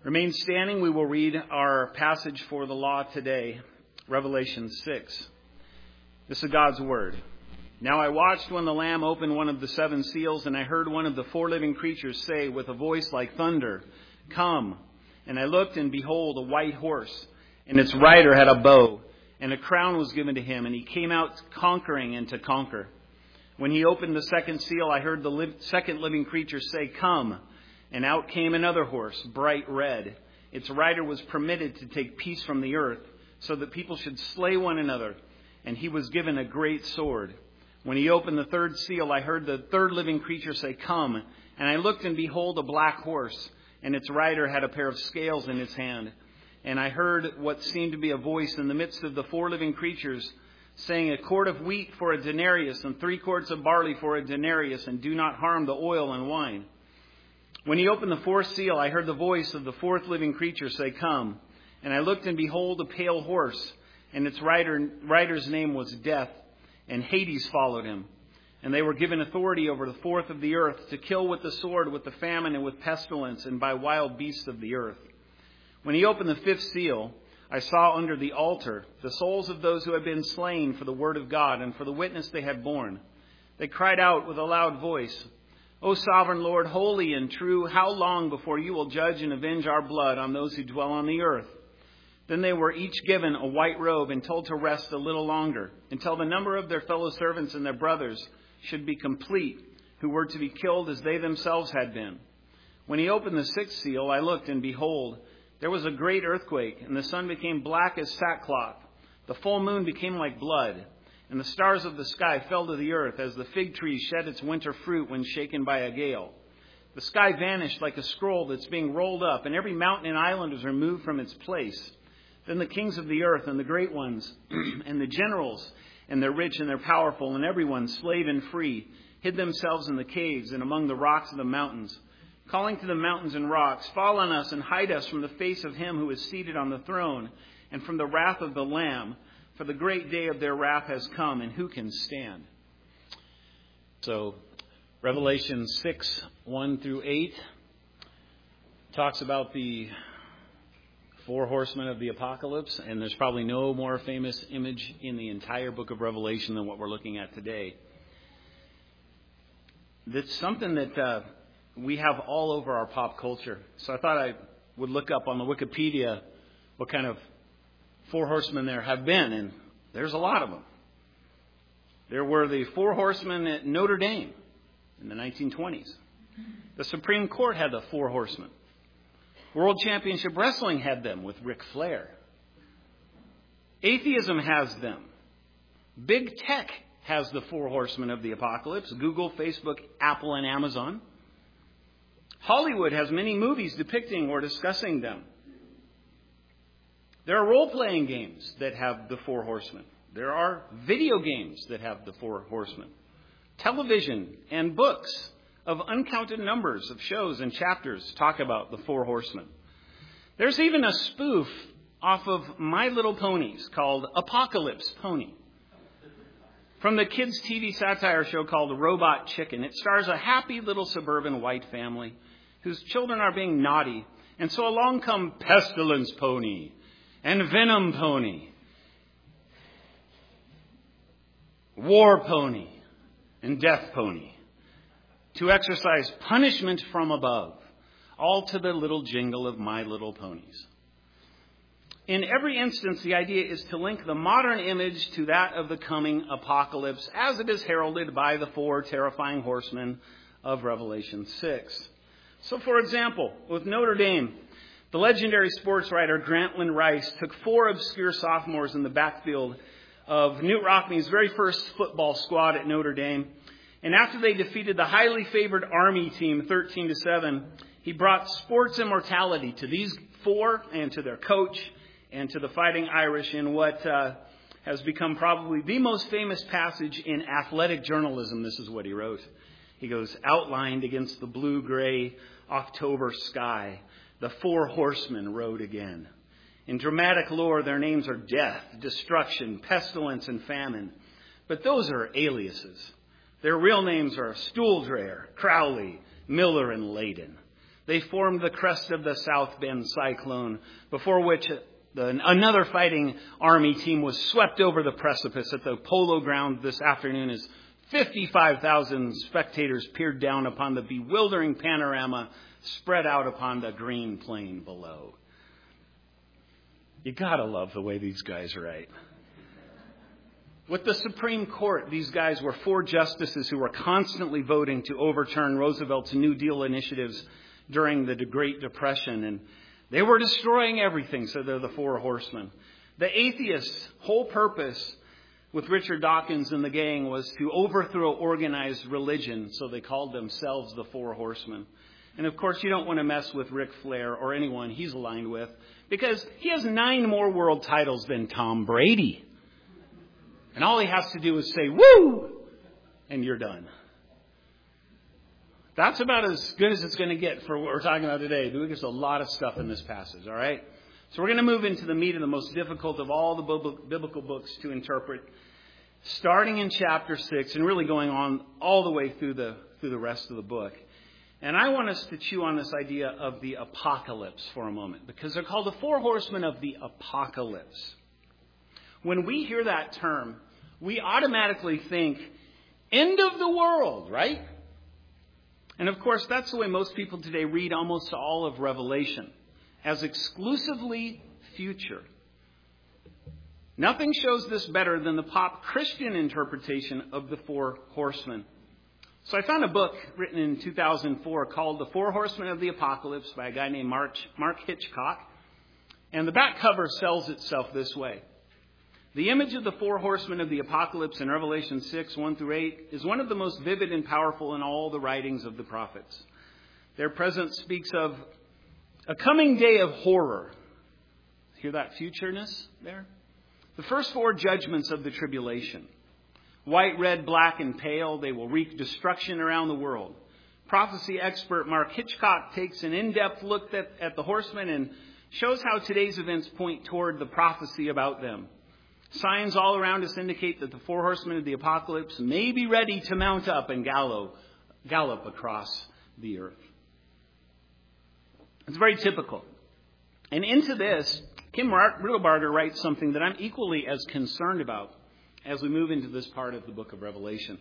Remain standing. We will read our passage for the law today, Revelation 6. This is God's word. Now I watched when the Lamb opened one of the seven seals, and I heard one of the four living creatures say with a voice like thunder, "Come." And I looked, and behold, a white horse, and its rider had a bow, and a crown was given to him, and he came out conquering and to conquer. When he opened the second seal, I heard the second living creature say, "Come." And out came another horse, bright red. Its rider was permitted to take peace from the earth, so that people should slay one another. And he was given a great sword. When he opened the third seal, I heard the third living creature say, "Come." And I looked, and behold, a black horse, and its rider had a pair of scales in his hand. And I heard what seemed to be a voice in the midst of the four living creatures, saying, "A quart of wheat for a denarius, and 3 quarts of barley for a denarius, and do not harm the oil and wine." When he opened the fourth seal, I heard the voice of the fourth living creature say, "Come." And I looked, and behold, a pale horse, and its rider's name was Death, and Hades followed him. And they were given authority over the fourth of the earth to kill with the sword, with the famine, and with pestilence, and by wild beasts of the earth. When he opened the fifth seal, I saw under the altar the souls of those who had been slain for the word of God and for the witness they had borne. They cried out with a loud voice, "O sovereign Lord, holy and true, how long before you will judge and avenge our blood on those who dwell on the earth?" Then they were each given a white robe and told to rest a little longer, until the number of their fellow servants and their brothers should be complete, who were to be killed as they themselves had been. When he opened the sixth seal, I looked, and behold, there was a great earthquake, and the sun became black as sackcloth. The full moon became like blood, and the stars of the sky fell to the earth as the fig tree shed its winter fruit when shaken by a gale. The sky vanished like a scroll that's being rolled up, and every mountain and island was removed from its place. Then the kings of the earth and the great ones and the generals and the rich and the powerful and everyone, slave and free, hid themselves in the caves and among the rocks of the mountains, calling to the mountains and rocks, "Fall on us and hide us from the face of him who is seated on the throne and from the wrath of the Lamb. For the great day of their wrath has come, and who can stand?" So, Revelation 6, 1 through 8 talks about the 4 horsemen of the apocalypse, and there's probably no more famous image in the entire book of Revelation than what we're looking at today. That's something that we have all over our pop culture. So I thought I would look up on the Wikipedia what kind of 4 horsemen there have been, and there's a lot of them. There were the 4 horsemen at Notre Dame in the 1920s. The Supreme Court had the 4 horsemen. World Championship Wrestling had them with Ric Flair. Atheism has them. Big Tech has the 4 horsemen of the apocalypse: Google, Facebook, Apple, and Amazon. Hollywood has many movies depicting or discussing them. There are role-playing games that have the 4 horsemen. There are video games that have the 4 horsemen. Television and books of uncounted numbers of shows and chapters talk about the 4 horsemen. There's even a spoof off of My Little Ponies called Apocalypse Pony. From the kids' TV satire show called Robot Chicken, it stars a happy little suburban white family whose children are being naughty. And so along come Pestilence Pony and Venom Pony, War Pony, and Death Pony to exercise punishment from above, all to the little jingle of My Little Ponies. In every instance, the idea is to link the modern image to that of the coming apocalypse, as it is heralded by the 4 terrifying horsemen of Revelation 6. So, for example, with Notre Dame, the legendary sports writer Grantland Rice took 4 obscure sophomores in the backfield of Knute Rockne's very first football squad at Notre Dame. And after they defeated the highly favored Army team 13-7, he brought sports immortality to these 4 and to their coach and to the Fighting Irish in what has become probably the most famous passage in athletic journalism. This is what he wrote. He goes, "Outlined against the blue-gray October sky, the 4 horsemen rode again. In dramatic lore, their names are death, destruction, pestilence, and famine. But those are aliases. Their real names are Stuhldreher, Crowley, Miller, and Leyden. They formed the crest of the South Bend cyclone, before which another fighting Army team was swept over the precipice at the Polo Ground this afternoon as 55,000 spectators peered down upon the bewildering panorama spread out upon the green plain below. You gotta love the way these guys write. With the Supreme Court, these guys were 4 justices who were constantly voting to overturn Roosevelt's New Deal initiatives during the Great Depression, and they were destroying everything, so they're the 4 horsemen. The atheists' whole purpose with Richard Dawkins and the gang was to overthrow organized religion, so they called themselves the 4 horsemen. And of course, you don't want to mess with Ric Flair or anyone he's aligned with, because he has 9 more world titles than Tom Brady. And all he has to do is say, woo, and you're done. That's about as good as it's going to get for what we're talking about today. There's a lot of stuff in this passage, all right? So we're going to move into the meat of the most difficult of all the biblical books to interpret, starting in chapter 6 and really going on all the way through the rest of the book. And I want us to chew on this idea of the apocalypse for a moment, because they're called the 4 horsemen of the apocalypse. When we hear that term, we automatically think, end of the world, right? And of course, that's the way most people today read almost all of Revelation, as exclusively future. Nothing shows this better than the pop Christian interpretation of the 4 horsemen. So I found a book written in 2004 called The 4 Horsemen of the Apocalypse by a guy named Mark Hitchcock. And the back cover sells itself this way. The image of the 4 horsemen of the apocalypse in Revelation 6, 1 through 8, is one of the most vivid and powerful in all the writings of the prophets. Their presence speaks of a coming day of horror. Hear that futureness there? The first 4 judgments of the tribulation. White, red, black, and pale, they will wreak destruction around the world. Prophecy expert Mark Hitchcock takes an in-depth look at the horsemen and shows how today's events point toward the prophecy about them. Signs all around us indicate that the 4 horsemen of the apocalypse may be ready to mount up and gallop across the earth. It's very typical. And into this, Kim Riddlebarger writes something that I'm equally as concerned about as we move into this part of the book of Revelation.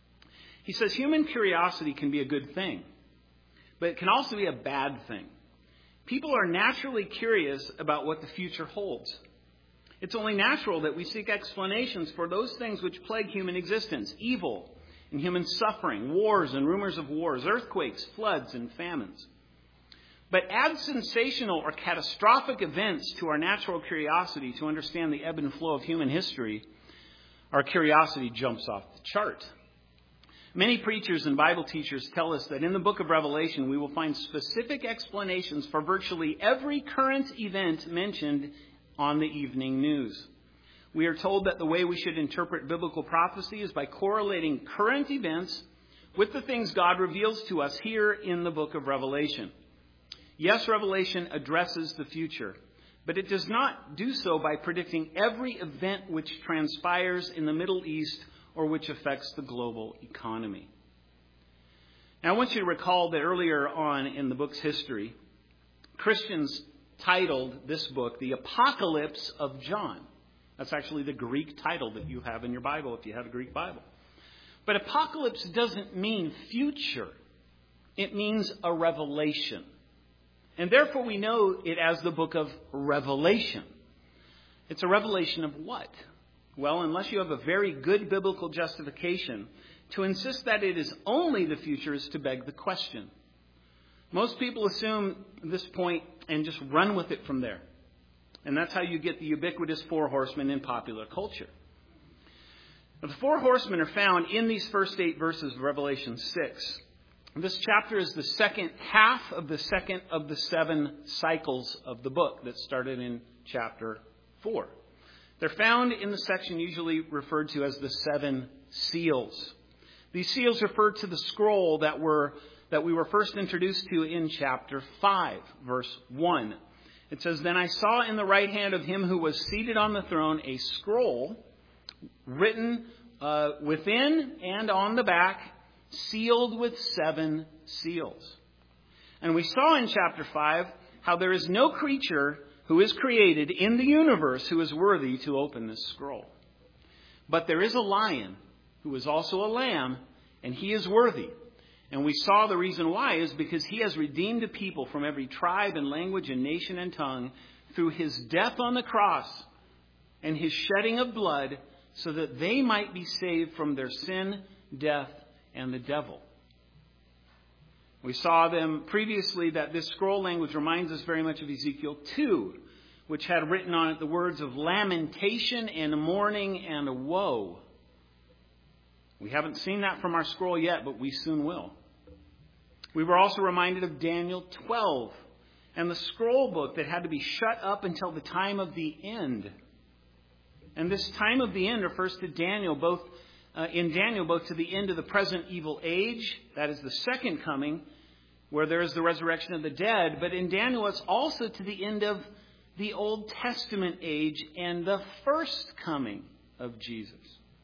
He says human curiosity can be a good thing, but it can also be a bad thing. People are naturally curious about what the future holds. It's only natural that we seek explanations for those things which plague human existence: evil and human suffering, wars and rumors of wars, earthquakes, floods, and famines. But add sensational or catastrophic events to our natural curiosity to understand the ebb and flow of human history, our curiosity jumps off the chart. Many preachers and Bible teachers tell us that in the book of Revelation we will find specific explanations for virtually every current event mentioned on the evening news. We are told that the way we should interpret biblical prophecy is by correlating current events with the things God reveals to us here in the book of Revelation. Yes, Revelation addresses the future, but it does not do so by predicting every event which transpires in the Middle East or which affects the global economy. Now, I want you to recall that earlier on in the book's history, Christians titled this book The Apocalypse of John. That's actually the Greek title that you have in your Bible if you have a Greek Bible. But apocalypse doesn't mean future. It means a revelation. And therefore we know it as the book of Revelation. It's a revelation of what? Well, unless you have a very good biblical justification, to insist that it is only the future is to beg the question. Most people assume this point and just run with it from there. And that's how you get the ubiquitous 4 horsemen in popular culture. Now, the 4 horsemen are found in these first 8 verses of Revelation 6. This chapter is the second half of the second of the 7 cycles of the book that started in chapter 4. They're found in the section usually referred to as the 7 seals. These seals refer to the scroll that we were first introduced to in chapter 5, verse 1. It says, "Then I saw in the right hand of him who was seated on the throne a scroll written within and on the back, sealed with 7 seals." And we saw in chapter 5 how there is no creature who is created in the universe who is worthy to open this scroll. But there is a lion who is also a lamb, and he is worthy. And we saw the reason why is because he has redeemed a people from every tribe and language and nation and tongue through his death on the cross and his shedding of blood, so that they might be saved from their sin, death, and the devil. We saw them previously that this scroll language reminds us very much of Ezekiel 2, which had written on it the words of lamentation and mourning and woe. We haven't seen that from our scroll yet, but we soon will. We were also reminded of Daniel 12 and the scroll book that had to be shut up until the time of the end. And this time of the end refers to Daniel, both to the end of the present evil age, that is the second coming, where there is the resurrection of the dead. But in Daniel, it's also to the end of the Old Testament age and the first coming of Jesus.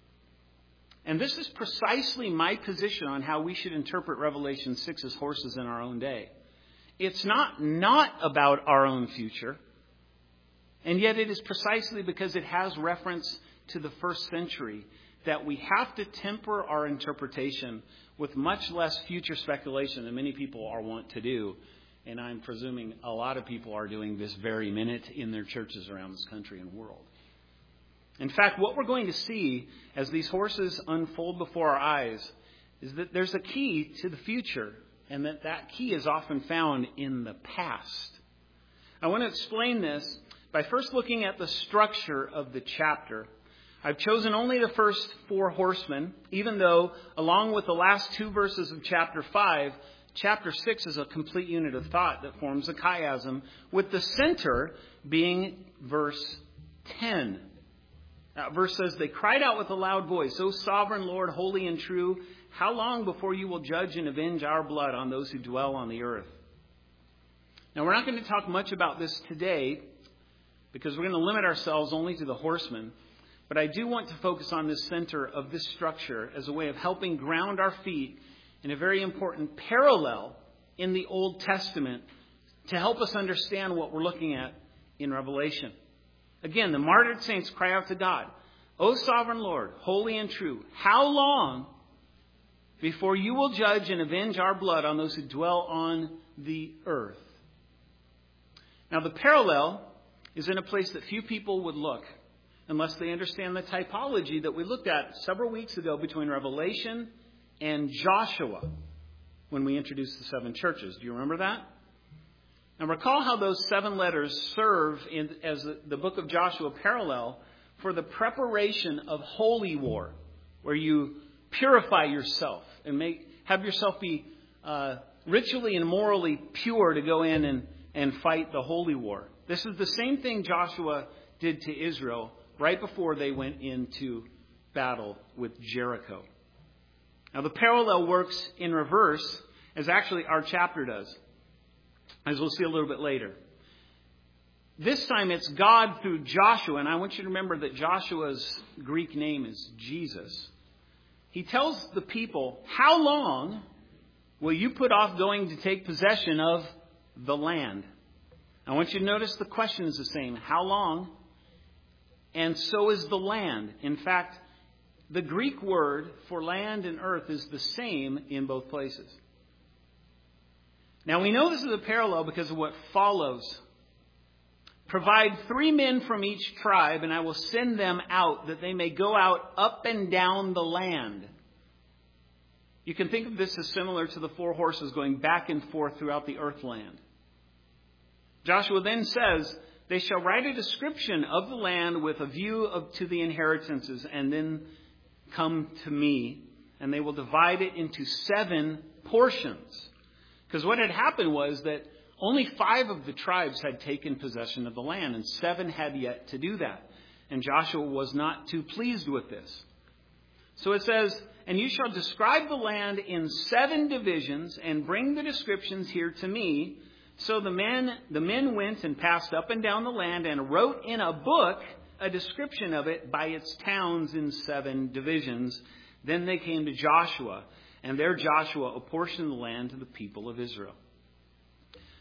And this is precisely my position on how we should interpret Revelation 6's horses in our own day. It's not about our own future. And yet it is precisely because it has reference to the first century that we have to temper our interpretation with much less future speculation than many people are wont to do. And I'm presuming a lot of people are doing this very minute in their churches around this country and world. In fact, what we're going to see as these horses unfold before our eyes is that there's a key to the future, and that key is often found in the past. I want to explain this by first looking at the structure of the chapter. I've chosen only the first 4 horsemen, even though, along with the last 2 verses of chapter 5, chapter 6 is a complete unit of thought that forms a chiasm, with the center being verse 10. That verse says, "They cried out with a loud voice, 'O sovereign Lord, holy and true, how long before you will judge and avenge our blood on those who dwell on the earth?'" Now, we're not going to talk much about this today, because we're going to limit ourselves only to the horsemen. But I do want to focus on this center of this structure as a way of helping ground our feet in a very important parallel in the Old Testament to help us understand what we're looking at in Revelation. Again, the martyred saints cry out to God, "O sovereign Lord, holy and true, how long before you will judge and avenge our blood on those who dwell on the earth?" Now, the parallel is in a place that few people would look unless they understand the typology that we looked at several weeks ago between Revelation and Joshua when we introduced the 7 churches. Do you remember that? Now, recall how those 7 letters serve as the book of Joshua parallel for the preparation of holy war, where you purify yourself and have yourself be ritually and morally pure to go in and fight the holy war. This is the same thing Joshua did to Israel right before they went into battle with Jericho. Now, the parallel works in reverse, as actually our chapter does, as we'll see a little bit later. This time it's God through Joshua, and I want you to remember that Joshua's Greek name is Jesus. He tells the people, "How long will you put off going to take possession of the land?" I want you to notice the question is the same. How long? And so is the land. In fact, the Greek word for land and earth is the same in both places. Now, we know this is a parallel because of what follows. "Provide 3 men from each tribe, and I will send them out, that they may go out up and down the land." You can think of this as similar to the 4 horses going back and forth throughout the earthland. Joshua then says, "They shall write a description of the land with a view to the inheritances, and then come to me, and they will divide it into 7 portions." Because what had happened was that only 5 of the tribes had taken possession of the land, and 7 had yet to do that. And Joshua was not too pleased with this. So it says, "And you shall describe the land in 7 divisions, and bring the descriptions here to me." So the men went and passed up and down the land, and wrote in a book a description of it by its towns in 7 divisions. Then they came to Joshua, and there Joshua apportioned the land to the people of Israel.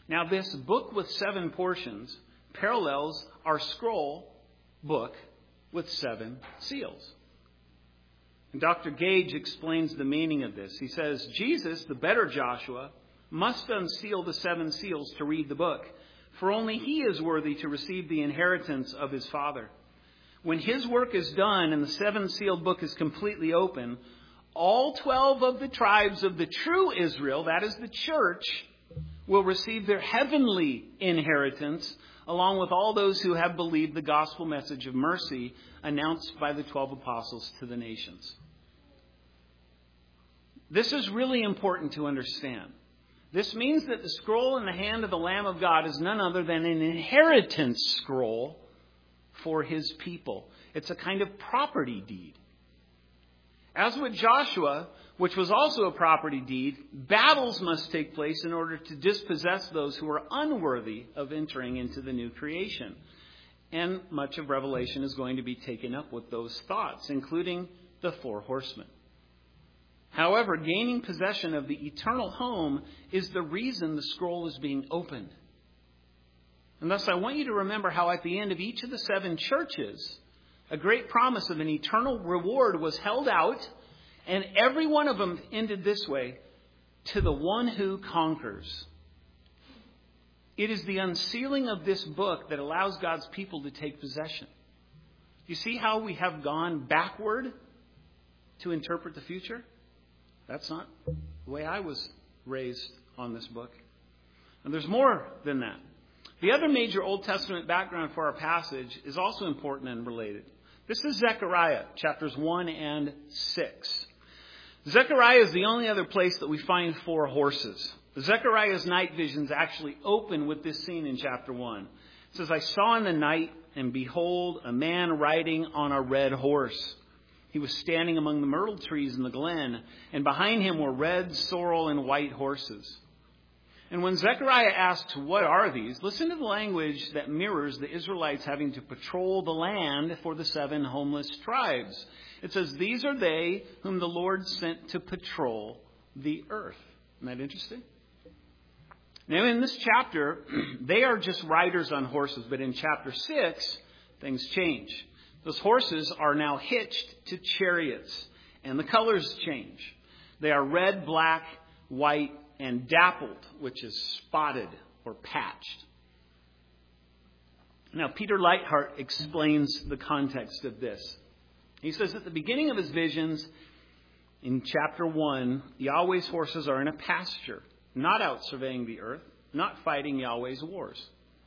Now, this book with 7 portions parallels our scroll book with 7 seals. And Dr. Gage explains the meaning of this. He says, Jesus, the better Joshua, must unseal the 7 seals to read the book, for only he is worthy to receive the inheritance of his Father. When his work is done and the 7-sealed book is completely open, all 12 of the tribes of the true Israel, that is the church, will receive their heavenly inheritance, along with all those who have believed the gospel message of mercy announced by the 12 apostles to the nations. This is really important to understand. This means that the scroll in the hand of the Lamb of God is none other than an inheritance scroll for his people. It's a kind of property deed. As with Joshua, which was also a property deed, battles must take place in order to dispossess those who are unworthy of entering into the new creation. And much of Revelation is going to be taken up with those thoughts, including the 4 horsemen. However, gaining possession of the eternal home is the reason the scroll is being opened. And thus I want you to remember how at the end of each of the 7 churches, a great promise of an eternal reward was held out, and every one of them ended this way: to the one who conquers. It is the unsealing of this book that allows God's people to take possession. You see how we have gone backward to interpret the future? That's not the way I was raised on this book. And there's more than that. The other major Old Testament background for our passage is also important and related. This is Zechariah, chapters 1 and 6. Zechariah is the only other place that we find 4 horses. Zechariah's night visions actually open with this scene in chapter 1. It says, I saw in the night, and behold, a man riding on a red horse. He was standing among the myrtle trees in the glen, and behind him were red, sorrel, and white horses. And when Zechariah asks, what are these? Listen to the language that mirrors the Israelites having to patrol the land for the 7 homeless tribes. It says, these are they whom the Lord sent to patrol the earth. Isn't that interesting? Now in this chapter, they are just riders on horses. But in chapter 6, things change. Those horses are now hitched to chariots. And the colors change. They are red, black, white, and dappled, which is spotted or patched. Now, Peter Leithart explains the context of this. He says at the beginning of his visions, in chapter 1, Yahweh's horses are in a pasture, not out surveying the earth, not fighting Yahweh's wars.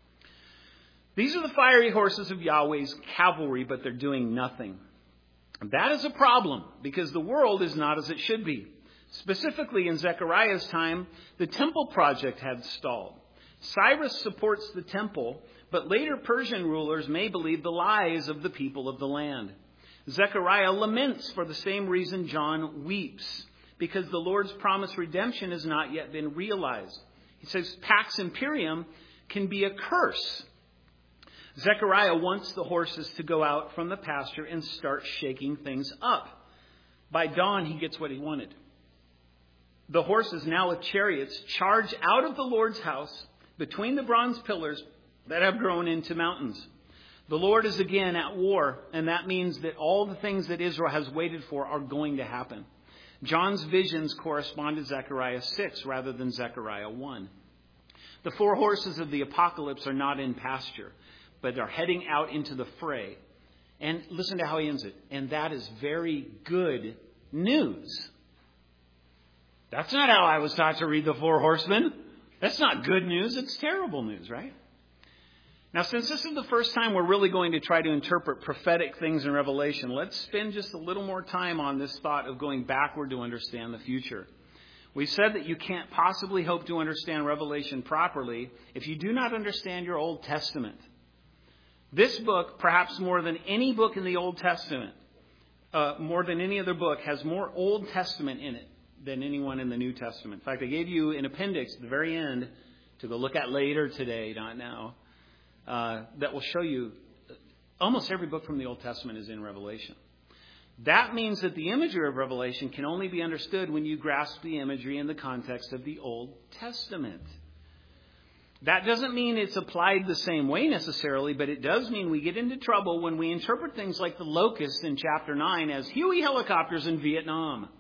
These are the fiery horses of Yahweh's cavalry, but they're doing nothing. That is a problem, because the world is not as it should be. Specifically, in Zechariah's time, the temple project had stalled. Cyrus supports the temple, but later Persian rulers may believe the lies of the people of the land. Zechariah laments for the same reason John weeps, because the Lord's promised redemption has not yet been realized. He says Pax Imperium can be a curse. Zechariah wants the horses to go out from the pasture and start shaking things up. By dawn, he gets what he wanted. The horses, now with chariots, charge out of the Lord's house between the bronze pillars that have grown into mountains. The Lord is again at war, and that means that all the things that Israel has waited for are going to happen. John's visions correspond to Zechariah 6 rather than Zechariah 1. The 4 horses of the apocalypse are not in pasture, but are heading out into the fray. And listen to how he ends it. And that is very good news. That's not how I was taught to read the 4 horsemen. That's not good news. It's terrible news, right? Now, since this is the first time we're really going to try to interpret prophetic things in Revelation, let's spend just a little more time on this thought of going backward to understand the future. We said that you can't possibly hope to understand Revelation properly if you do not understand your Old Testament. This book, perhaps more than any book in the Old Testament, more than any other book, has more Old Testament in it than anyone in the New Testament. In fact, I gave you an appendix at the very end to go look at later today, not now, that will show you almost every book from the Old Testament is in Revelation. That means that the imagery of Revelation can only be understood when you grasp the imagery in the context of the Old Testament. That doesn't mean it's applied the same way necessarily, but it does mean we get into trouble when we interpret things like the locusts in chapter 9 as Huey helicopters in Vietnam.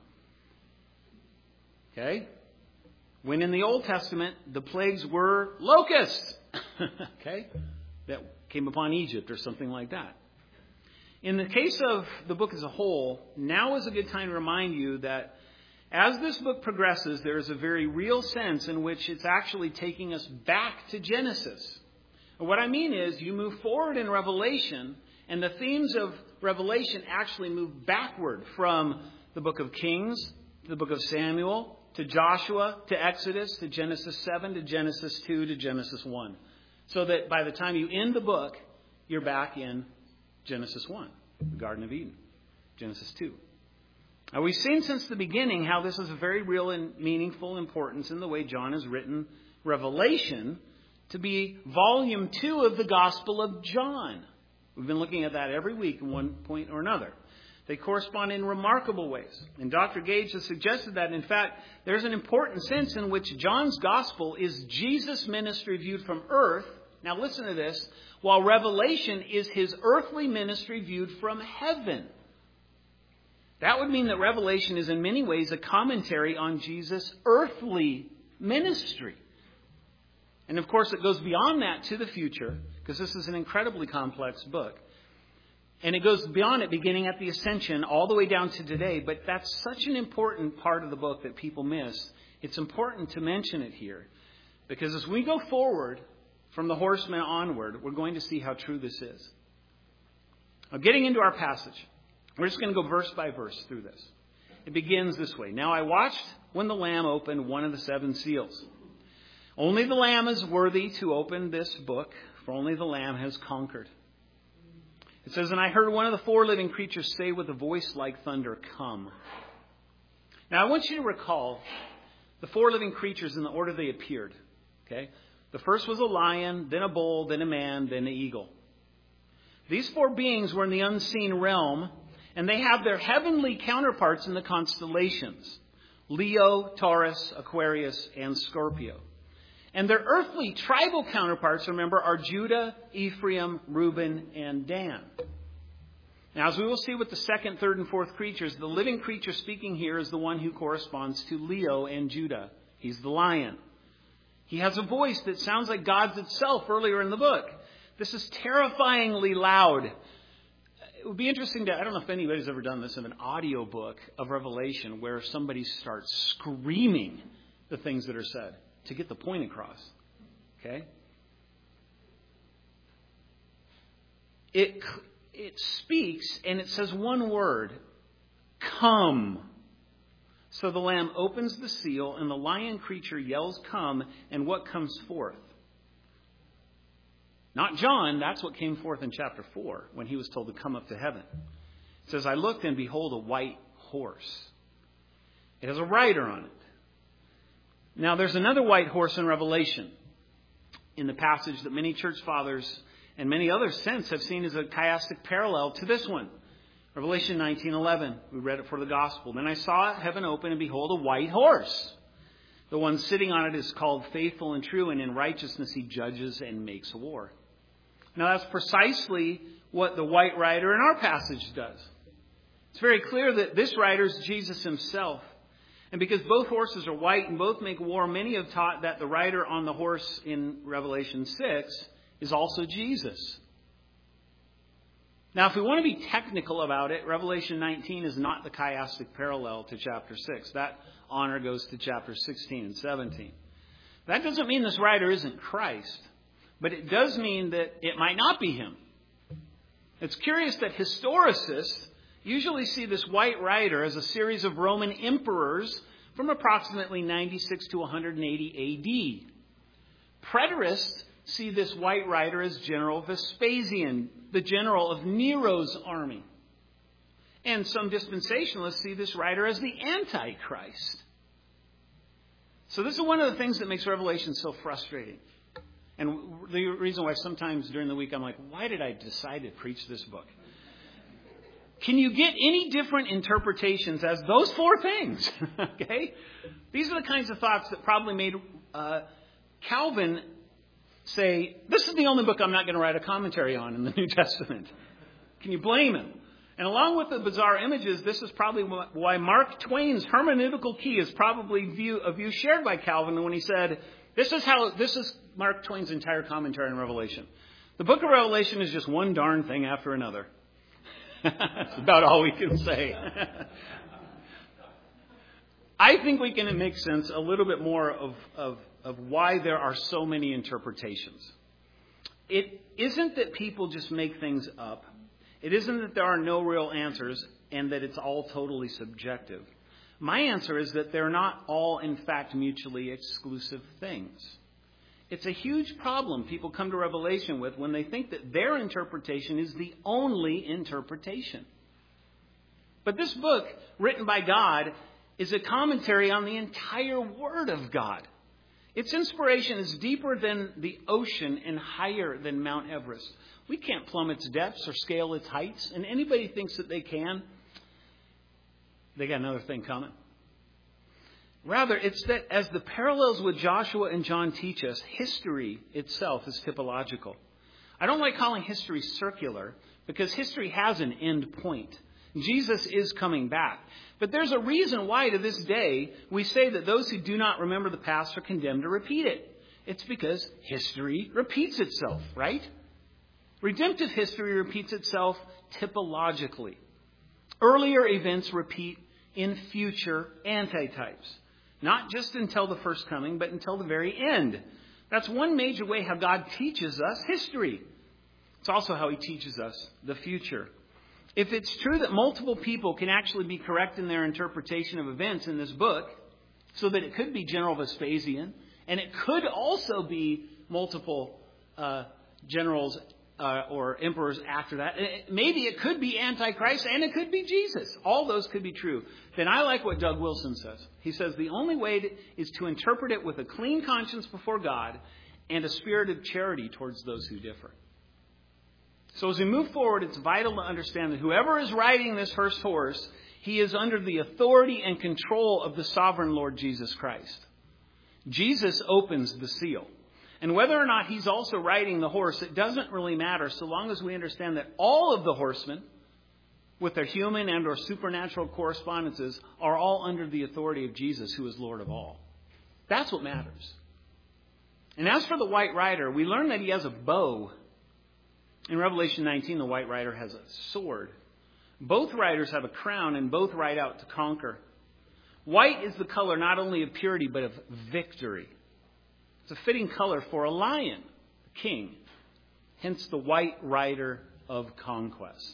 Okay? When in the Old Testament, the plagues were locusts. Okay? That came upon Egypt or something like that. In the case of the book as a whole, now is a good time to remind you that as this book progresses, there is a very real sense in which it's actually taking us back to Genesis. And what I mean is, you move forward in Revelation, and the themes of Revelation actually move backward from the book of Kings to the book of Samuel, to Joshua, to Exodus, to Genesis 7, to Genesis 2, to Genesis 1. So that by the time you end the book, you're back in Genesis 1, the Garden of Eden, Genesis 2. Now, we've seen since the beginning how this is a very real and meaningful importance in the way John has written Revelation to be volume 2 of the Gospel of John. We've been looking at that every week in one point or another. They correspond in remarkable ways. And Dr. Gage has suggested that, in fact, there's an important sense in which John's Gospel is Jesus' ministry viewed from earth. Now listen to this. While Revelation is his earthly ministry viewed from heaven. That would mean that Revelation is in many ways a commentary on Jesus' earthly ministry. And of course it goes beyond that to the future, because this is an incredibly complex book. And it goes beyond it, beginning at the Ascension, all the way down to today. But that's such an important part of the book that people miss. It's important to mention it here. Because as we go forward from the horsemen onward, we're going to see how true this is. Now, getting into our passage. We're just going to go verse by verse through this. It begins this way. Now I watched when the Lamb opened one of the 7 seals. Only the Lamb is worthy to open this book, for only the Lamb has conquered. It says, and I heard one of the 4 living creatures say with a voice like thunder, come. Now I want you to recall the 4 living creatures in the order they appeared. Okay? The first was a lion, then a bull, then a man, then an eagle. These 4 beings were in the unseen realm, and they have their heavenly counterparts in the constellations. Leo, Taurus, Aquarius, and Scorpio. And their earthly tribal counterparts, remember, are Judah, Ephraim, Reuben, and Dan. Now, as we will see with the 2nd, 3rd, and 4th creatures, the living creature speaking here is the one who corresponds to Leo and Judah. He's the lion. He has a voice that sounds like God's itself earlier in the book. This is terrifyingly loud. It would be interesting to, I don't know if anybody's ever done this, in an audio book of Revelation where somebody starts screaming the things that are said to get the point across. Okay? It speaks and it says one word, come. So the Lamb opens the seal and the lion creature yells, come, and what comes forth? Not John, that's what came forth in chapter 4 when he was told to come up to heaven. It says, I looked and behold a white horse. It has a rider on it. Now there's another white horse in Revelation in the passage that many church fathers and many others since have seen as a chiastic parallel to this one. Revelation 19:11. We read it for the gospel. Then I saw heaven open and behold a white horse. The one sitting on it is called Faithful and True, and in righteousness he judges and makes war. Now that's precisely what the white rider in our passage does. It's very clear that this rider is Jesus himself. And because both horses are white and both make war, many have taught that the rider on the horse in Revelation 6 is also Jesus. Now, if we want to be technical about it, Revelation 19 is not the chiastic parallel to chapter 6. That honor goes to chapters 16 and 17. That doesn't mean this rider isn't Christ, but it does mean that it might not be him. It's curious that historicists usually see this white rider as a series of Roman emperors from approximately 96 to 180 AD. Preterists see this white rider as General Vespasian, the general of Nero's army. And some dispensationalists see this rider as the Antichrist. So this is one of the things that makes Revelation so frustrating. And the reason why sometimes during the week I'm like, why did I decide to preach this book? Can you get any different interpretations as those 4 things? Okay? These are the kinds of thoughts that probably made Calvin say, this is the only book I'm not going to write a commentary on in the New Testament. Can you blame him? And along with the bizarre images, this is probably why Mark Twain's hermeneutical key is probably a view shared by Calvin when he said, this is Mark Twain's entire commentary on Revelation. The book of Revelation is just one darn thing after another. That's about all we can say. I think we can make sense a little bit more of why there are so many interpretations. It isn't that people just make things up. It isn't that there are no real answers and that it's all totally subjective. My answer is that they're not all, in fact, mutually exclusive things. It's a huge problem people come to Revelation with when they think that their interpretation is the only interpretation. But this book, written by God, is a commentary on the entire Word of God. Its inspiration is deeper than the ocean and higher than Mount Everest. We can't plumb its depths or scale its heights, and anybody thinks that they can, they got another thing coming. Rather, it's that as the parallels with Joshua and John teach us, history itself is typological. I don't like calling history circular because history has an end point. Jesus is coming back. But there's a reason why to this day we say that those who do not remember the past are condemned to repeat it. It's because history repeats itself, right? Redemptive history repeats itself typologically. Earlier events repeat in future antitypes. Not just until the first coming, but until the very end. That's one major way how God teaches us history. It's also how he teaches us the future. If it's true that multiple people can actually be correct in their interpretation of events in this book, so that it could be General Vespasian, and it could also be multiple generals or emperors after that. Maybe it could be Antichrist and it could be Jesus. All those could be true. Then I like what Doug Wilson says. He says the only way is to interpret it with a clean conscience before God and a spirit of charity towards those who differ. So as we move forward, it's vital to understand that whoever is riding this first horse, he is under the authority and control of the sovereign Lord Jesus Christ. Jesus opens the seal. And whether or not he's also riding the horse, it doesn't really matter so long as we understand that all of the horsemen, with their human and or supernatural correspondences, are all under the authority of Jesus, who is Lord of all. That's what matters. And as for the white rider, we learn that he has a bow. In Revelation 19, the white rider has a sword. Both riders have a crown and both ride out to conquer. White is the color not only of purity but of victory. It's a fitting color for a lion, a king. Hence the white rider of conquest.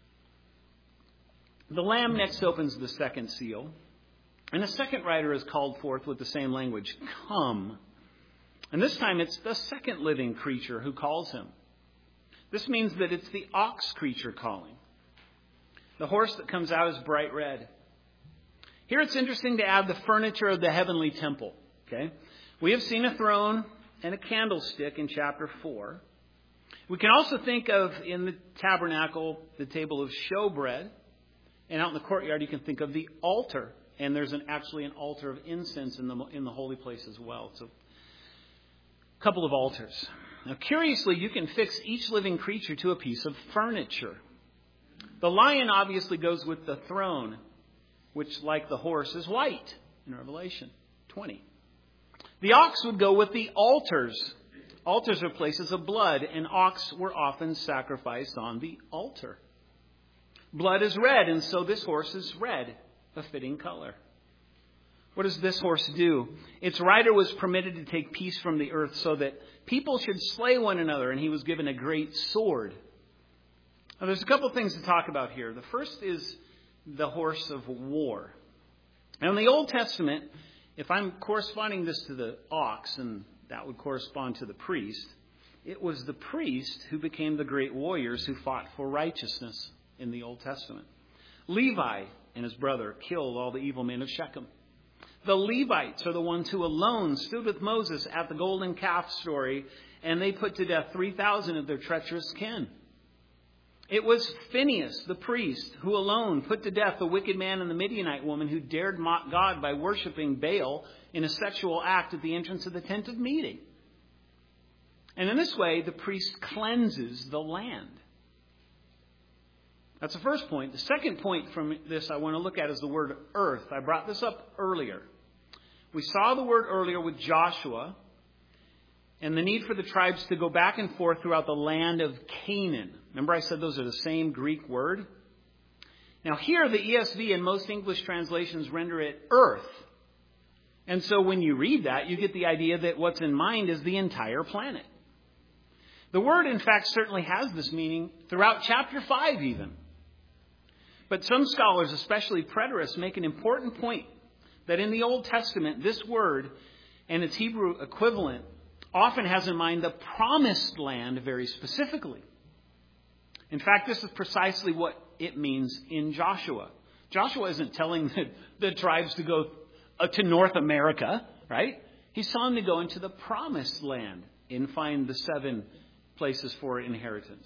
The Lamb next opens the second seal. And the second rider is called forth with the same language, come. And this time it's the second living creature who calls him. This means that it's the ox creature calling. The horse that comes out is bright red. Here it's interesting to add the furniture of the heavenly temple. Okay? We have seen a throne and a candlestick in chapter 4. We can also think of, in the tabernacle, the table of showbread. And out in the courtyard, you can think of the altar. And there's actually an altar of incense in the holy place as well. So, a couple of altars. Now, curiously, you can fix each living creature to a piece of furniture. The lion obviously goes with the throne, which, like the horse, is white in Revelation 20. The ox would go with the altars. Altars are places of blood, and ox were often sacrificed on the altar. Blood is red, and so this horse is red, a fitting color. What does this horse do? Its rider was permitted to take peace from the earth so that people should slay one another, and he was given a great sword. Now, there's a couple of things to talk about here. The first is the horse of war. Now, in the Old Testament, if I'm corresponding this to the ox, and that would correspond to the priest, it was the priest who became the great warriors who fought for righteousness in the Old Testament. Levi and his brother killed all the evil men of Shechem. The Levites are the ones who alone stood with Moses at the golden calf story, and they put to death 3,000 of their treacherous kin. It was Phinehas, the priest, who alone put to death the wicked man and the Midianite woman who dared mock God by worshiping Baal in a sexual act at the entrance of the tent of meeting. And in this way, the priest cleanses the land. That's the first point. The second point from this I want to look at is the word earth. I brought this up earlier. We saw the word earlier with Joshua and the need for the tribes to go back and forth throughout the land of Canaan. Remember I said those are the same Greek word? Now here the ESV and most English translations render it earth. And so when you read that, you get the idea that what's in mind is the entire planet. The word, in fact, certainly has this meaning throughout chapter 5 even. But some scholars, especially preterists, make an important point that in the Old Testament, this word and its Hebrew equivalent often has in mind the promised land very specifically. In fact, this is precisely what it means in Joshua. Joshua isn't telling the tribes to go to North America, right? He's telling them to go into the promised land and find the 7 places for inheritance.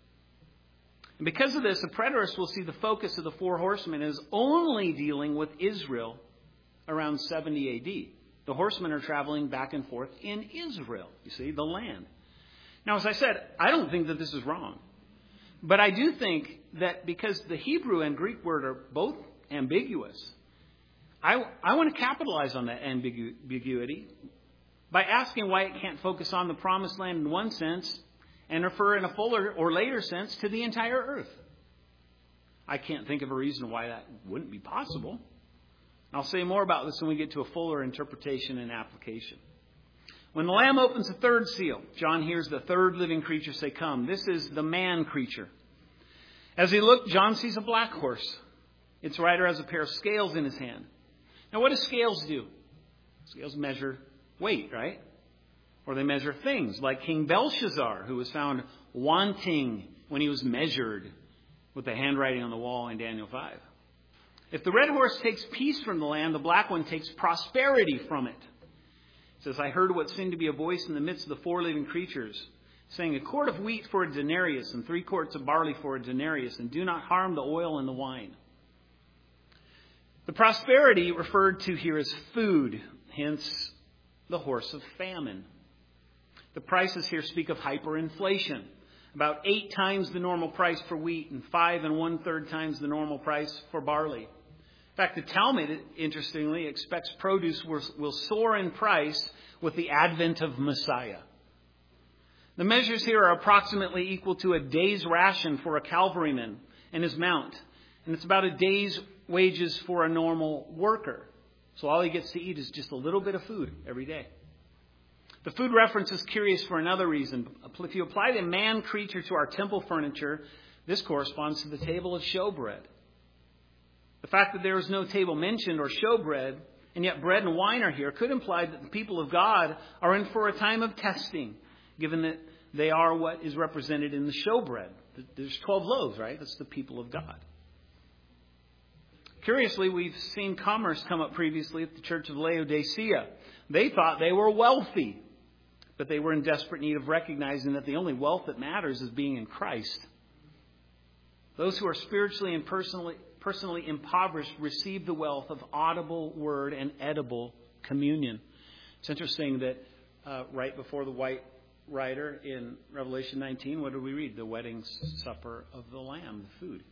And because of this, the preterists will see the focus of the 4 horsemen is only dealing with Israel around 70 AD. The horsemen are traveling back and forth in Israel, you see, the land. Now, as I said, I don't think that this is wrong. But I do think that because the Hebrew and Greek word are both ambiguous, I want to capitalize on that ambiguity by asking why it can't focus on the promised land in one sense and refer in a fuller or later sense to the entire earth. I can't think of a reason why that wouldn't be possible. I'll say more about this when we get to a fuller interpretation and application. When the Lamb opens the 3rd seal, John hears the 3rd living creature say, "Come." This is the man creature. As he looked, John sees a black horse. Its rider has a pair of scales in his hand. Now, what do scales do? Scales measure weight, right? Or they measure things, like King Belshazzar, who was found wanting when he was measured with the handwriting on the wall in Daniel 5. If the red horse takes peace from the land, the black one takes prosperity from it. It says, "I heard what seemed to be a voice in the midst of the 4 living creatures, saying, 'A quart of wheat for a denarius, and 3 quarts of barley for a denarius, and do not harm the oil and the wine.'" The prosperity referred to here is food, hence the horse of famine. The prices here speak of hyperinflation, about 8 times the normal price for wheat and 5 1/3 times the normal price for barley. In fact, the Talmud, interestingly, expects produce will soar in price with the advent of Messiah. The measures here are approximately equal to a day's ration for a cavalryman and his mount. And it's about a day's wages for a normal worker. So all he gets to eat is just a little bit of food every day. The food reference is curious for another reason. If you apply the man creature to our temple furniture, this corresponds to the table of showbread. The fact that there is no table mentioned or showbread, and yet bread and wine are here, could imply that the people of God are in for a time of testing, given that they are what is represented in the showbread. There's 12 loaves, right? That's the people of God. Curiously, we've seen commerce come up previously at the church of Laodicea. They thought they were wealthy, but they were in desperate need of recognizing that the only wealth that matters is being in Christ. Those who are spiritually and personally impoverished receive the wealth of audible word and edible communion. It's interesting that right before the white rider in Revelation 19, what do we read? The wedding supper of the Lamb, the food.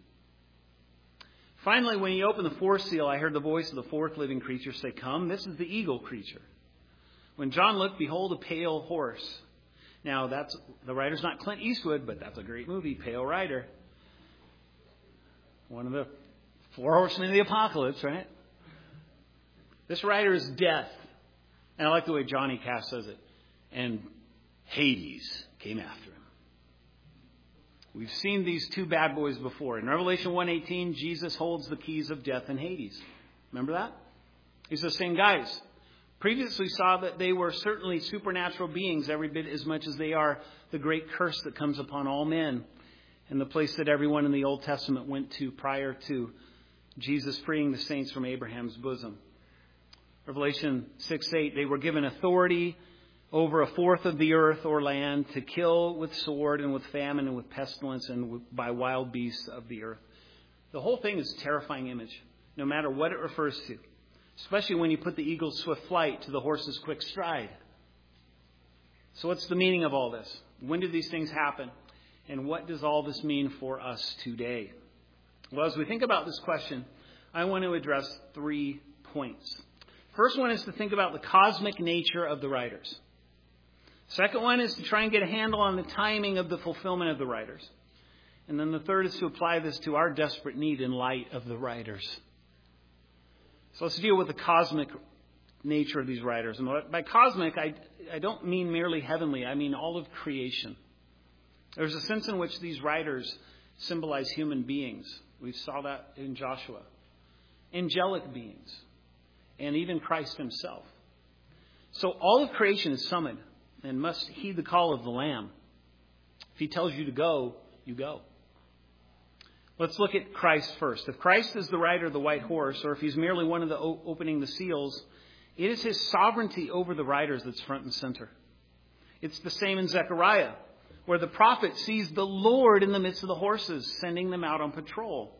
Finally, when he opened the 4th seal, I heard the voice of the 4th living creature say, "Come." This is the eagle creature. When John looked, behold, a pale horse. Now, the rider's not Clint Eastwood, but that's a great movie, Pale Rider. One of the 4 horsemen of the apocalypse, right? This rider is death. And I like the way Johnny Cash says it. And Hades came after him. We've seen these 2 bad boys before. In Revelation 1:18, Jesus holds the keys of death and Hades. Remember that? He's the same guys. Previously saw that they were certainly supernatural beings every bit as much as they are the great curse that comes upon all men, and the place that everyone in the Old Testament went to prior to Jesus freeing the saints from Abraham's bosom. Revelation 6:8, they were given authority over 1/4 of the earth or land to kill with sword and with famine and with pestilence and by wild beasts of the earth. The whole thing is a terrifying image, no matter what it refers to, especially when you put the eagle's swift flight to the horse's quick stride. So what's the meaning of all this? When did these things happen? And what does all this mean for us today? Well, as we think about this question, I want to address 3 points. First one is to think about the cosmic nature of the writers. Second one is to try and get a handle on the timing of the fulfillment of the writers. And then the third is to apply this to our desperate need in light of the writers. So let's deal with the cosmic nature of these writers. And by cosmic, I don't mean merely heavenly. I mean all of creation. There's a sense in which these writers symbolize human beings. We saw that in Joshua. Angelic beings. And even Christ himself. So all of creation is summoned and must heed the call of the Lamb. If he tells you to go, you go. Let's look at Christ first. If Christ is the rider of the white horse, or if he's merely one of the opening the seals, it is his sovereignty over the riders that's front and center. It's the same in Zechariah, where the prophet sees the Lord in the midst of the horses, sending them out on patrol.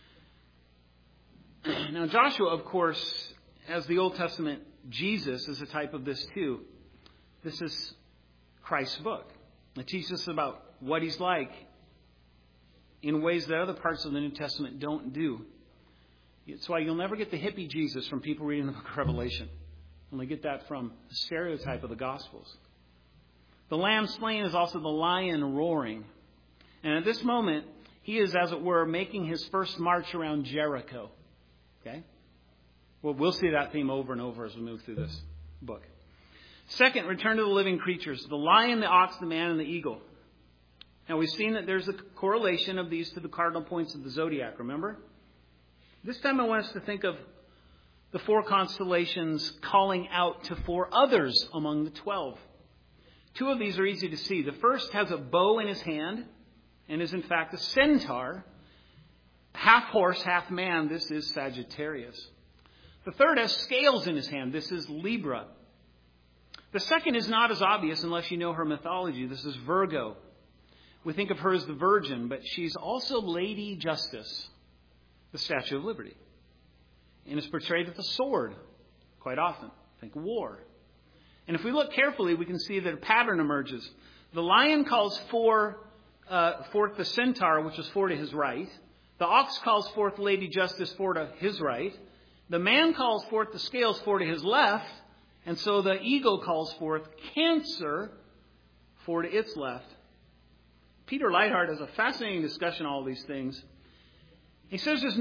Now, Joshua, of course, as the Old Testament Jesus, is a type of this too. This is Christ's book. It teaches us about what he's like in ways that other parts of the New Testament don't do. It's why you'll never get the hippie Jesus from people reading the book of Revelation. Only get that from the stereotype of the Gospels. The lamb slain is also the lion roaring. And at this moment, he is, as it were, making his first march around Jericho. Okay? Well, we'll see that theme over and over as we move through this book. Second, return to the living creatures. The lion, the ox, the man, and the eagle. Now, we've seen that there's a correlation of these to the cardinal points of the zodiac, remember? This time I want us to think of the 4 constellations calling out to 4 others among the 12. 2 of these are easy to see. The first has a bow in his hand and is in fact a centaur. Half horse, half man. This is Sagittarius. The third has scales in his hand. This is Libra. The second is not as obvious unless you know her mythology. This is Virgo. We think of her as the Virgin, but she's also Lady Justice, the Statue of Liberty, and is portrayed with a sword quite often. Think war. And if we look carefully, we can see that a pattern emerges. The lion calls forth the centaur, which is 4 to his right. The ox calls forth Lady Justice, 4 to his right. The man calls forth the scales, 4 to his left. And so the eagle calls forth Cancer, 4 to its left. Peter Leithart has a fascinating discussion on all these things. He says there's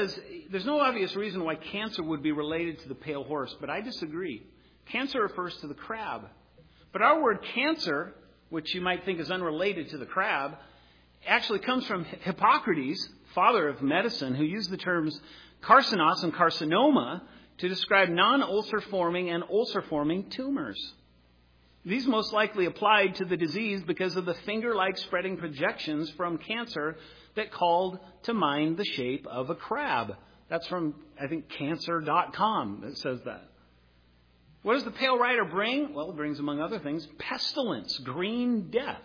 no obvious reason why Cancer would be related to the pale horse, but I disagree. Cancer refers to the crab. But our word cancer, which you might think is unrelated to the crab, actually comes from Hippocrates, father of medicine, who used the terms carcinos and carcinoma to describe non-ulcer forming and ulcer forming tumors. These most likely applied to the disease because of the finger-like spreading projections from cancer that called to mind the shape of a crab. That's from, I think, cancer.com that says that. What does the pale rider bring? Well, it brings, among other things, pestilence, green death.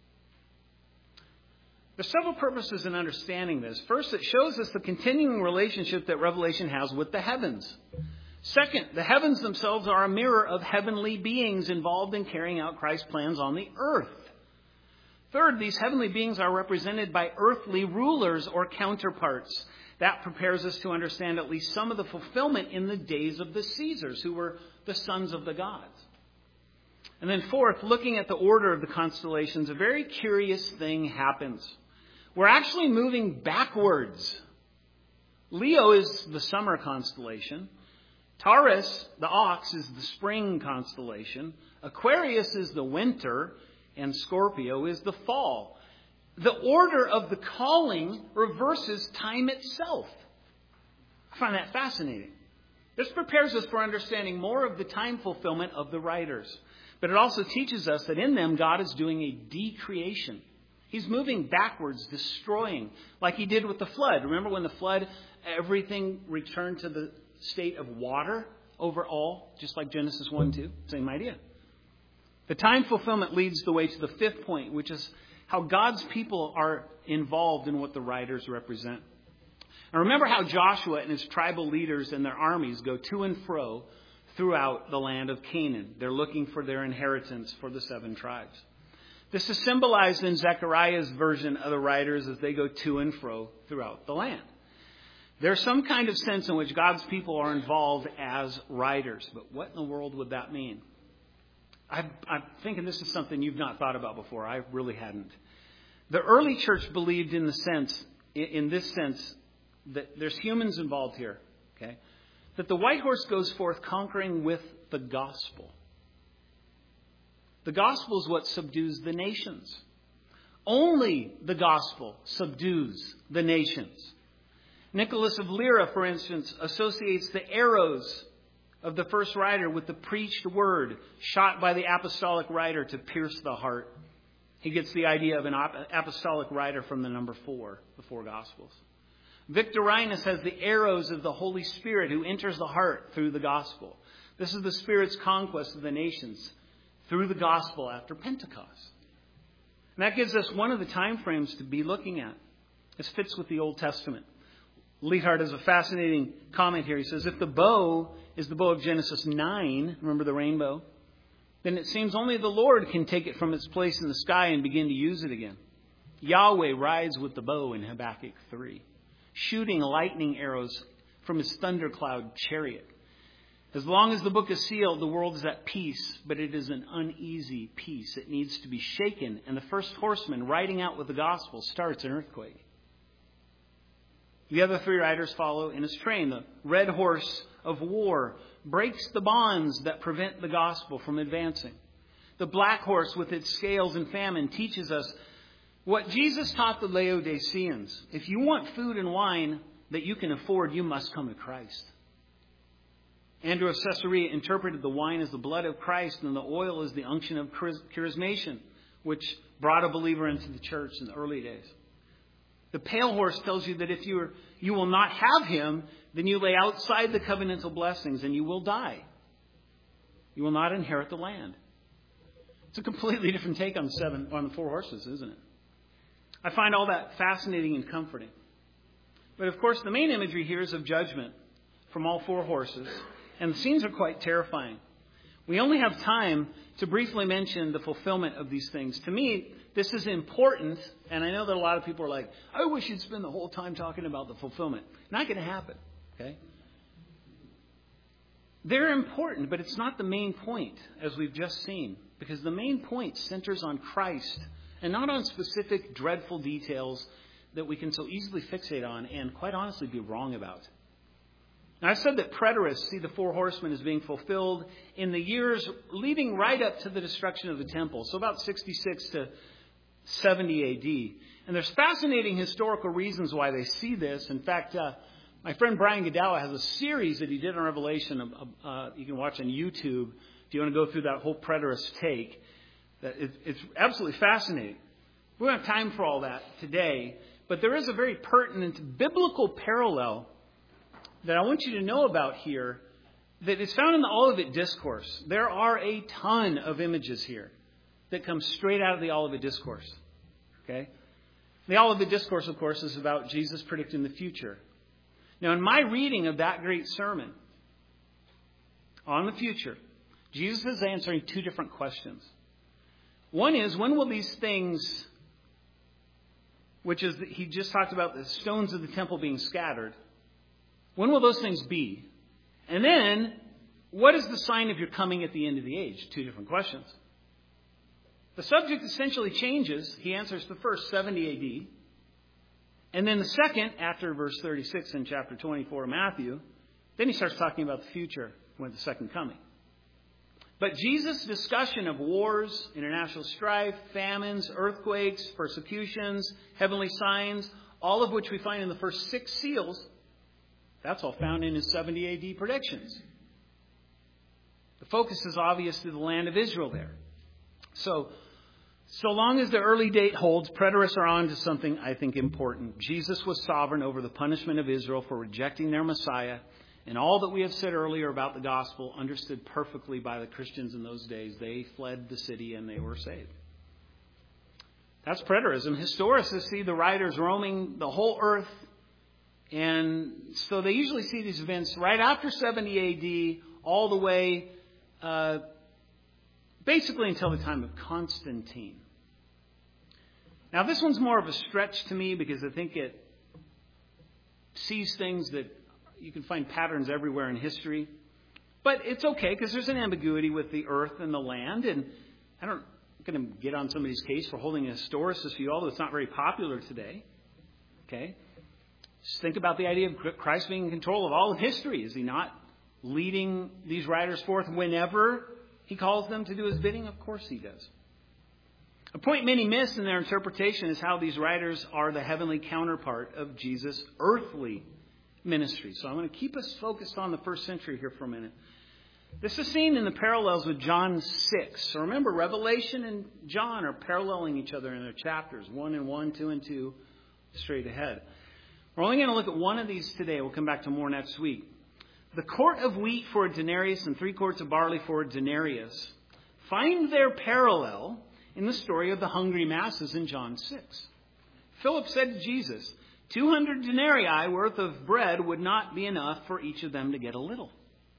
There's several purposes in understanding this. First, it shows us the continuing relationship that Revelation has with the heavens. Second, the heavens themselves are a mirror of heavenly beings involved in carrying out Christ's plans on the earth. Third, these heavenly beings are represented by earthly rulers or counterparts. That prepares us to understand at least some of the fulfillment in the days of the Caesars, who were the sons of the gods. And then fourth, looking at the order of the constellations, a very curious thing happens. We're actually moving backwards. Leo is the summer constellation. Taurus, the ox, is the spring constellation. Aquarius is the winter. And Scorpio is the fall. The order of the calling reverses time itself. I find that fascinating. This prepares us for understanding more of the time fulfillment of the writers. But it also teaches us that in them, God is doing a decreation. He's moving backwards, destroying, like he did with the flood. Remember when the flood, everything returned to the state of water over all, just like Genesis 1-2? Same idea. The time fulfillment leads the way to the 5th point, which is how God's people are involved in what the writers represent. And remember how Joshua and his tribal leaders and their armies go to and fro throughout the land of Canaan. They're looking for their inheritance for the 7 tribes. This is symbolized in Zechariah's version of the riders as they go to and fro throughout the land. There's some kind of sense in which God's people are involved as riders. But what in the world would that mean? I'm thinking this is something you've not thought about before. I really hadn't. The early church believed in this sense, that there's humans involved here. Okay? That the white horse goes forth conquering with the gospel. The gospel is what subdues the nations. Only the gospel subdues the nations. Nicholas of Lyra, for instance, associates the arrows of the first rider with the preached word shot by the apostolic rider to pierce the heart. He gets the idea of an apostolic rider from the number 4, the 4 Gospels. Victorinus has the arrows of the Holy Spirit who enters the heart through the gospel. This is the Spirit's conquest of the nations through the gospel after Pentecost. And that gives us one of the time frames to be looking at. This fits with the Old Testament. Leithart has a fascinating comment here. He says, if the bow is the bow of Genesis 9, remember the rainbow, then it seems only the Lord can take it from its place in the sky and begin to use it again. Yahweh rides with the bow in Habakkuk 3, shooting lightning arrows from his thundercloud chariot. As long as the book is sealed, the world is at peace, but it is an uneasy peace. It needs to be shaken, and the first horseman riding out with the gospel starts an earthquake. The other 3 riders follow in his train. The red horse of war breaks the bonds that prevent the gospel from advancing. The black horse with its scales and famine teaches us what Jesus taught the Laodiceans. If you want food and wine that you can afford, you must come to Christ. Andrew of Caesarea interpreted the wine as the blood of Christ and the oil as the unction of charismation, which brought a believer into the church in the early days. The pale horse tells you that if you will not have him, then you lay outside the covenantal blessings and you will die. You will not inherit the land. It's a completely different take on the 4 horses, isn't it? I find all that fascinating and comforting. But of course, the main imagery here is of judgment from all 4 horses. And the scenes are quite terrifying. We only have time to briefly mention the fulfillment of these things. To me, this is important, and I know that a lot of people are like, I wish you'd spend the whole time talking about the fulfillment. Not going to happen, okay? They're important, but it's not the main point, as we've just seen, because the main point centers on Christ and not on specific dreadful details that we can so easily fixate on and, quite honestly, be wrong about. Now, I've said that preterists see the 4 horsemen as being fulfilled in the years leading right up to the destruction of the temple, so about 66 to 70 A.D. And there's fascinating historical reasons why they see this. In fact, my friend Brian Godawa has a series that he did on Revelation. You can watch on YouTube if you want to go through that whole preterist take. It's absolutely fascinating. We don't have time for all that today, but there is a very pertinent biblical parallel that I want you to know about here that is found in the Olivet Discourse. There are a ton of images here that come straight out of the Olivet Discourse. Okay? The Olivet Discourse, of course, is about Jesus predicting the future. Now, in my reading of that great sermon on the future, Jesus is answering 2 different questions. One is, when will these things, which is, he just talked about the stones of the temple being scattered, when will those things be? And then, what is the sign of your coming at the end of the age? 2 different questions. The subject essentially changes. He answers the first, 70 A.D. And then the second, after verse 36 in chapter 24 of Matthew, then he starts talking about the future with the second coming. But Jesus' discussion of wars, international strife, famines, earthquakes, persecutions, heavenly signs, all of which we find in the first 6 seals, that's all found in his 70 A.D. predictions. The focus is obviously the land of Israel there. So long as the early date holds, preterists are on to something I think important. Jesus was sovereign over the punishment of Israel for rejecting their Messiah. And all that we have said earlier about the gospel understood perfectly by the Christians in those days. They fled the city and they were saved. That's preterism. Historicists see the riders roaming the whole earth. And so they usually see these events right after 70 A.D., all the way basically until the time of Constantine. Now, this one's more of a stretch to me because I think it sees things that you can find patterns everywhere in history. But it's okay because there's an ambiguity with the earth and the land. And I'm not going to get on somebody's case for holding a historicist view, although it's not very popular today. Okay? Just think about the idea of Christ being in control of all of history. Is he not leading these writers forth whenever he calls them to do his bidding? Of course he does. A point many miss in their interpretation is how these writers are the heavenly counterpart of Jesus' earthly ministry. So I'm going to keep us focused on the first century here for a minute. This is seen in the parallels with John 6. So remember, Revelation and John are paralleling each other in their chapters. 1 and 1, 2 and 2, straight ahead. We're only going to look at one of these today. We'll come back to more next week. The quart of wheat for a denarius and 3 quarts of barley for a denarius find their parallel in the story of the hungry masses in John 6. Philip said to Jesus, 200 denarii worth of bread would not be enough for each of them to get a little.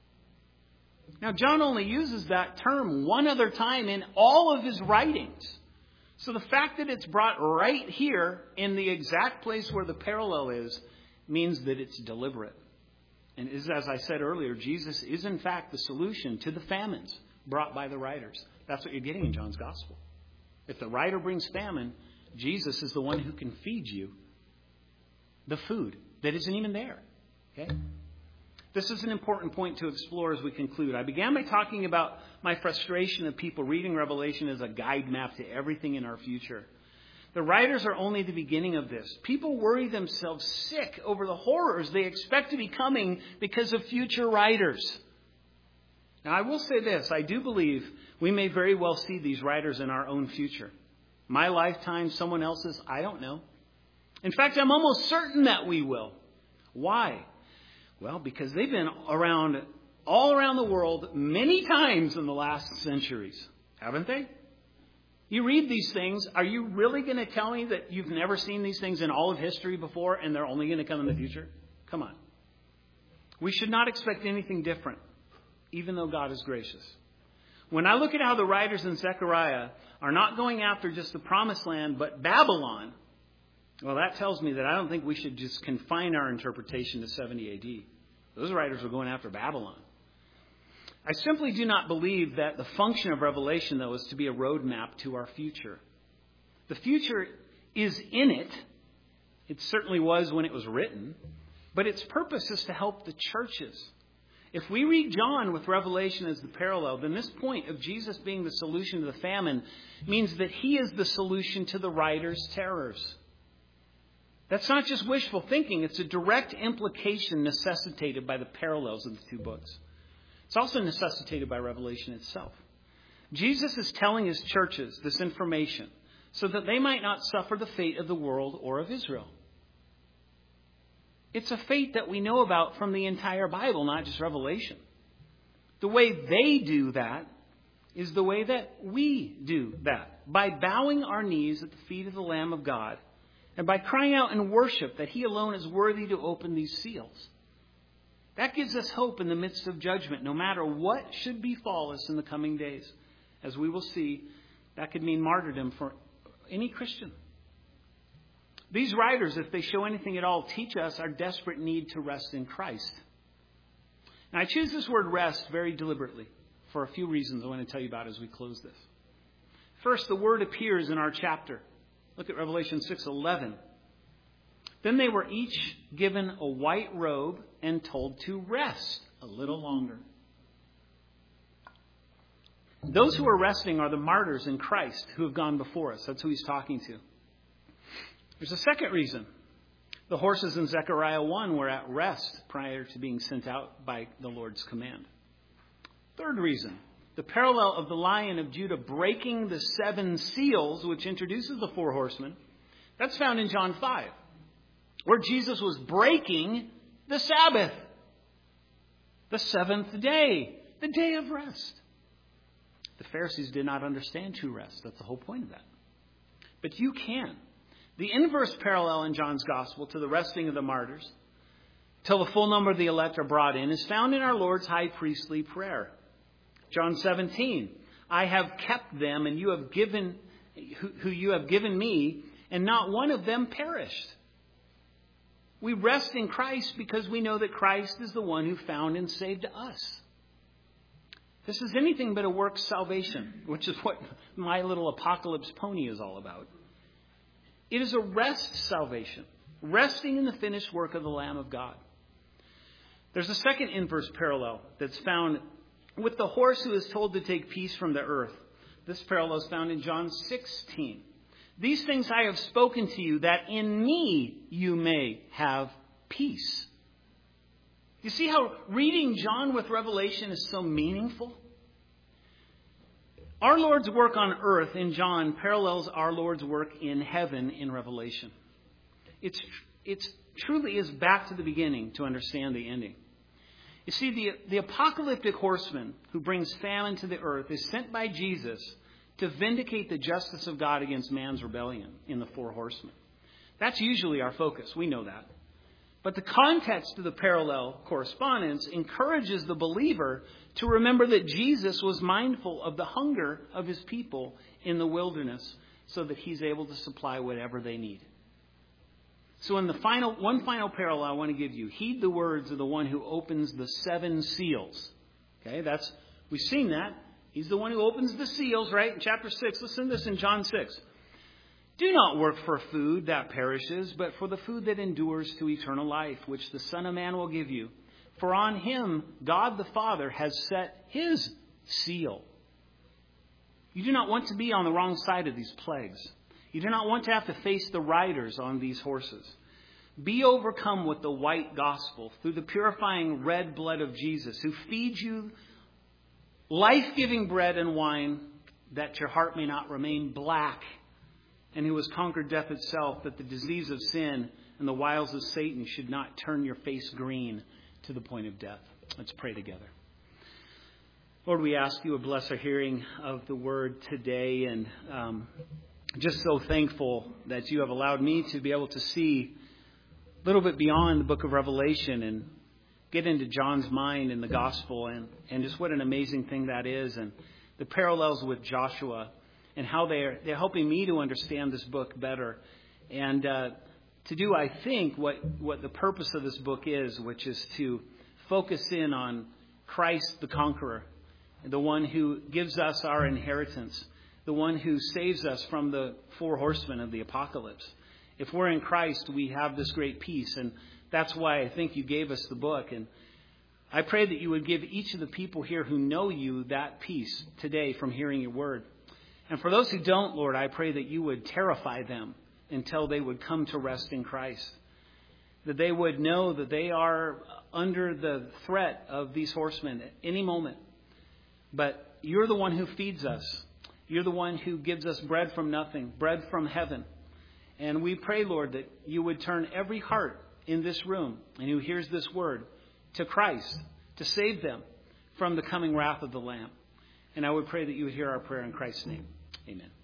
Now, John only uses that term one other time in all of his writings. So the fact that it's brought right here in the exact place where the parallel is means that it's deliberate. And as I said earlier, Jesus is in fact the solution to the famines brought by the writers. That's what you're getting in John's gospel. If the writer brings famine, Jesus is the one who can feed you the food that isn't even there. Okay? This is an important point to explore as we conclude. I began by talking about my frustration of people reading Revelation as a guide map to everything in our future. The writers are only the beginning of this. People worry themselves sick over the horrors they expect to be coming because of future writers. Now, I will say this. I do believe we may very well see these writers in our own future. My lifetime, someone else's, I don't know. In fact, I'm almost certain that we will. Why? Well, because they've been around all around the world many times in the last centuries, haven't they? You read these things. Are you really going to tell me that you've never seen these things in all of history before and they're only going to come in the future? Come on. We should not expect anything different, even though God is gracious. When I look at how the writers in Zechariah are not going after just the promised land, but Babylon, well, that tells me that I don't think we should just confine our interpretation to 70 AD. Those writers were going after Babylon. I simply do not believe that the function of Revelation, though, is to be a roadmap to our future. The future is in it. It certainly was when it was written. But its purpose is to help the churches. If we read John with Revelation as the parallel, then this point of Jesus being the solution to the famine means that he is the solution to the writer's terrors. That's not just wishful thinking. It's a direct implication necessitated by the parallels of the two books. It's also necessitated by Revelation itself. Jesus is telling his churches this information so that they might not suffer the fate of the world or of Israel. It's a fate that we know about from the entire Bible, not just Revelation. The way they do that is the way that we do that, by bowing our knees at the feet of the Lamb of God and by crying out in worship that he alone is worthy to open these seals. That gives us hope in the midst of judgment, no matter what should befall us in the coming days. As we will see, that could mean martyrdom for any Christian. These writers, if they show anything at all, teach us our desperate need to rest in Christ. Now, I choose this word rest very deliberately for a few reasons I want to tell you about as we close this. First, the word appears in our chapter. Look at Revelation 6:11. Then they were each given a white robe and told to rest a little longer. Those who are resting are the martyrs in Christ who have gone before us. That's who he's talking to. There's a second reason. The horses in Zechariah 1 were at rest prior to being sent out by the Lord's command. Third reason. The parallel of the Lion of Judah breaking the 7 seals, which introduces the 4 horsemen, that's found in John 5, where Jesus was breaking the Sabbath, the 7th day, the day of rest. The Pharisees did not understand true rest. That's the whole point of that. But you can. The inverse parallel in John's gospel to the resting of the martyrs till the full number of the elect are brought in, is found in our Lord's high priestly prayer. John 17, I have kept them and you have given, who you have given me, and not one of them perished. We rest in Christ because we know that Christ is the one who found and saved us. This is anything but a works salvation, which is what my little apocalypse pony is all about. It is a rest salvation, resting in the finished work of the Lamb of God. There's a second inverse parallel that's found with the horse who is told to take peace from the earth. This parallel is found in John 16. These things I have spoken to you, that in me you may have peace. You see how reading John with Revelation is so meaningful? Our Lord's work on earth in John parallels our Lord's work in heaven in Revelation. It truly is back to the beginning to understand the ending. You see, the apocalyptic horseman who brings famine to the earth is sent by Jesus to vindicate the justice of God against man's rebellion in the four horsemen. That's usually our focus. We know that. But the context of the parallel correspondence encourages the believer to remember that Jesus was mindful of the hunger of his people in the wilderness so that he's able to supply whatever they need. So in the one final parallel I want to give you, heed the words of the one who opens the seven seals. Okay, we've seen that. He's the one who opens the seals, right? In chapter 6, listen to this in John 6. Do not work for food that perishes, but for the food that endures to eternal life, which the Son of Man will give you. For on him God the Father has set his seal. You do not want to be on the wrong side of these plagues. You do not want to have to face the riders on these horses. Be overcome with the white gospel through the purifying red blood of Jesus, who feeds you life-giving bread and wine, that your heart may not remain black, and who has conquered death itself, that the disease of sin and the wiles of Satan should not turn your face green to the point of death. Let's pray together. Lord, we ask you to bless our hearing of the word today, and just so thankful that you have allowed me to be able to see a little bit beyond the book of Revelation and get into John's mind in the gospel, and just what an amazing thing that is, and the parallels with Joshua and how they're helping me to understand this book better, and to do, I think, what the purpose of this book is, which is to focus in on Christ the conqueror, the one who gives us our inheritance, the one who saves us from the four horsemen of the apocalypse. If we're in Christ, we have this great peace, and that's why I think you gave us the book. And I pray that you would give each of the people here who know you that peace today from hearing your word. And for those who don't, Lord, I pray that you would terrify them until they would come to rest in Christ. That they would know that they are under the threat of these horsemen at any moment. But you're the one who feeds us. You're the one who gives us bread from nothing, bread from heaven. And we pray, Lord, that you would turn every heart in this room and who hears this word to Christ, to save them from the coming wrath of the Lamb. And I would pray that you would hear our prayer in Christ's name. Amen.